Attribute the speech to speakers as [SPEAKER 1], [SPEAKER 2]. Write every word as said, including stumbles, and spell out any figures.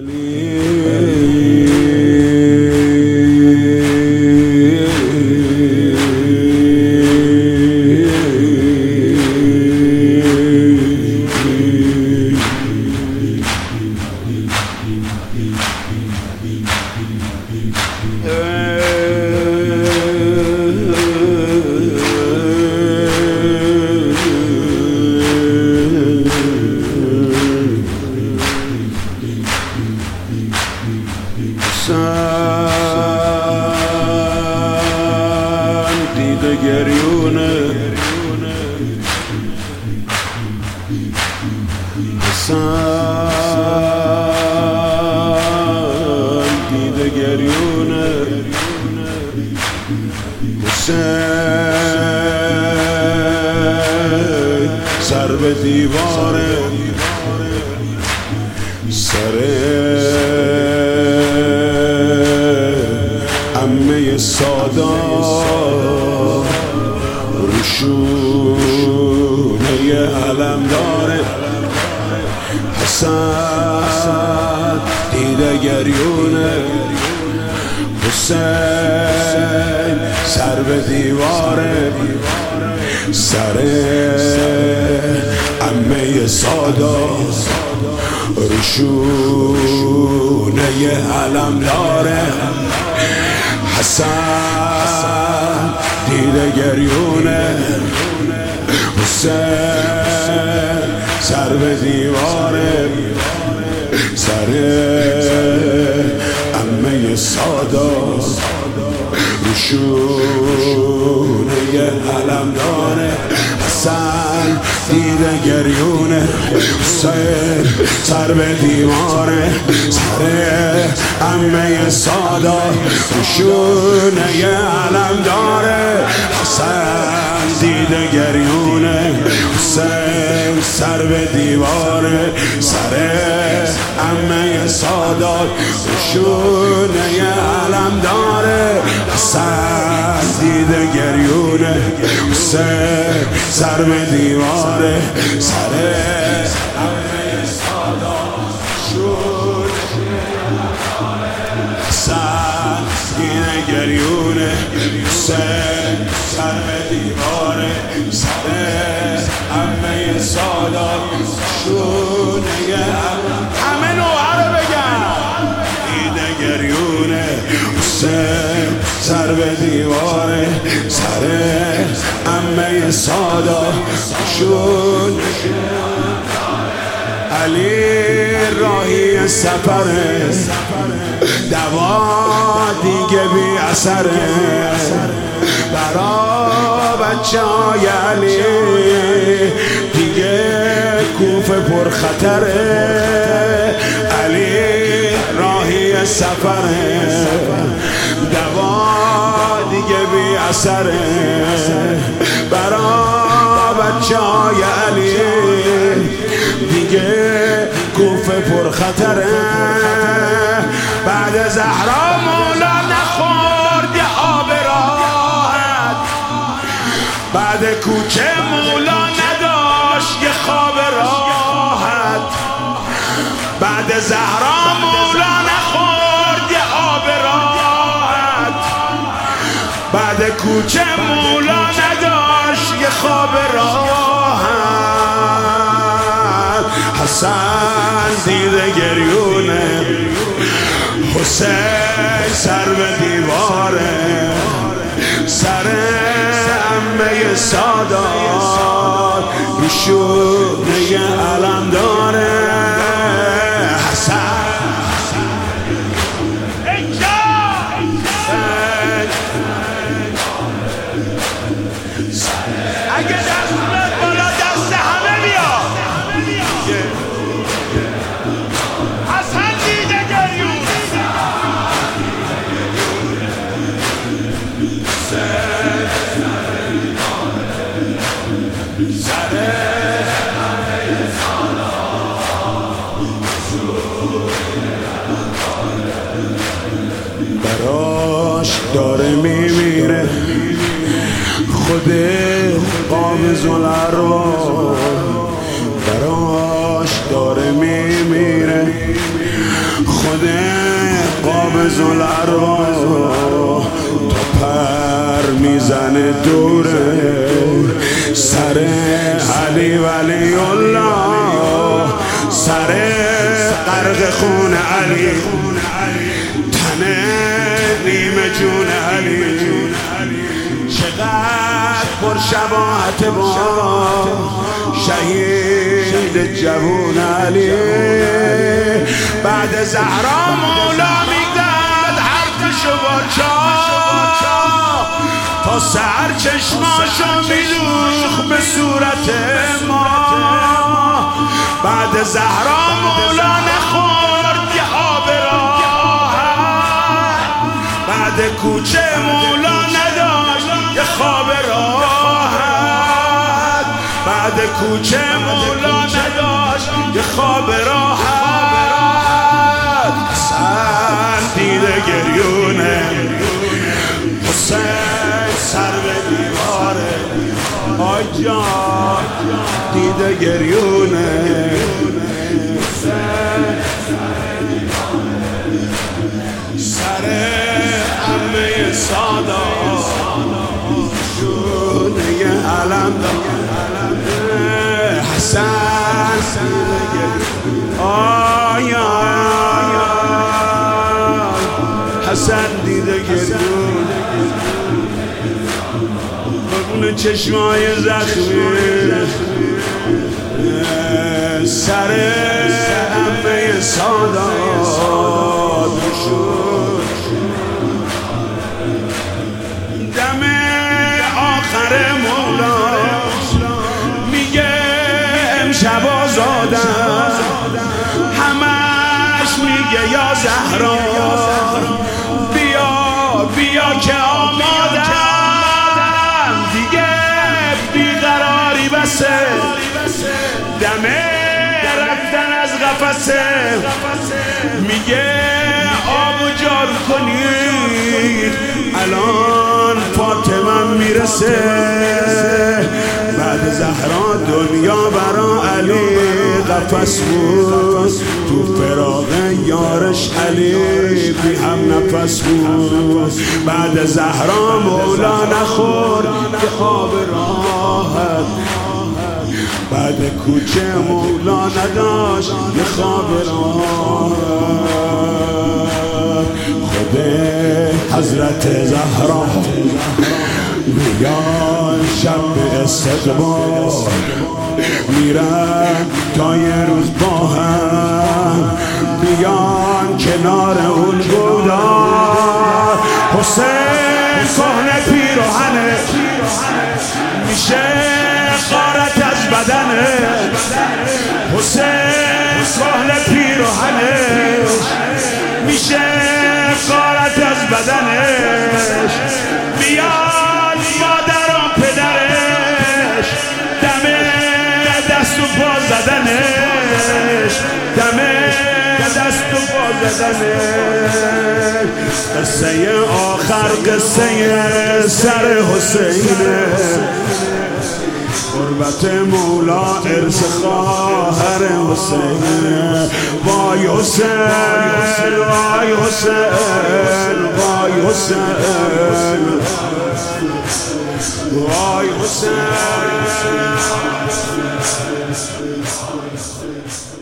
[SPEAKER 1] دیده گریونه حسن دیده گریونه حسین سر به دیواره سر عمه سادات روشونه علم داره حسن دیده گریونه حسین سر به دیواره سر عمه سادات روشونه علم داره حسن دیده گریونه حسین سر به دیواره سر عمه سادات روشونه علم داره حسن دیده گریونه حسین سر به دیواره سر عمه سادات روشونه علم داره حسن دیده گریونه حسین سر به دیواره سر عمه سادات روشونه علم داره حسن دیده گریونه حسین سر به دیواره سر عمه سادات حسن دیده گریونه حسین سر به دیواره سر عمه سادات شونه همه نوعه رو بگم دیده گریونه حسین سر به دیواره سر عمه سادات شونه علی راهی سفره دوا دیگه بی اثره برا بچه های علی دیگه کوفه پر خطره علی راهی سفره دوا دیگه بی اثره برا بچه های علی دیگه کوفه پر خطره بعد زهرا مولا نخورد یه آب راحت بعد کوچه مولا نداشت یه خواب راحت بعد زهرا مولا نخورد یه آب راحت بعد کوچه مولا نداشت یه خواب راحت حسن دیده گریونه حسین سر به دیواره سر عمه سادات روشونه علم داره حسن اگه دست بالا دست همه بیا حسن دیده گریونه سر براش داره میمیره خود قابض الارواح براش داره میمیره
[SPEAKER 2] خود قابض الارواح تا پر میزنه دوره سر علی ولی الله، سر غرق خون علی، تنه نیمه جون علی. چقدر پر شباهت با شهید جوون علی. بعد زهرا مولا میداد حرفشو با چا تا سر چشماشو میدوخ به صورت ما. بعد زهرا مولا نخورد یه آب راحت، بعد کوچه مولا نداشت یه خواب راحت، بعد کوچه مولا نداشت یه خواب راحت. حسن دیده گریونه، حسین سر به دیواره، آی جان دیده گریونه. سر عمه سادات شونه یه علم داره. حسن آی آی حسن دیده گریونه، اون چشمای زخمی. سر عمه سادات شد دم آخر مولا. میگه امشب آزادم، همش میگه یا زهرا بیا بیا که آمادم دیگه، بیقراری بسه دمه رفتن از قفسه. میگه آبو جارو کنید الان فاطمه میرسه. بعد زهرا دنیا برا علی قفس بود، تو فراق یارش علی بی هم نفس بود. بعد زهرا مولا نخور که خواب راحت، بعد کوچه مولا نداشت یه خواب راحت. خود حضرت زهرا میان شب به استقبال، میرن تا یه روز با هم بیان کنار اون گودار. حسین کهنه پیراهنه میشه غارت از بدنه، حسین کهنه پیراهنش میشه غارت از بدنش. میاد مادر و پدرش دمه دست و پا زدنش، دمه دست و پا زدنش. قصه آخر قصه سر حسینه، قربت مولا ارث خواهر حسین. وای حسین وای حسین وای حسین وای حسین.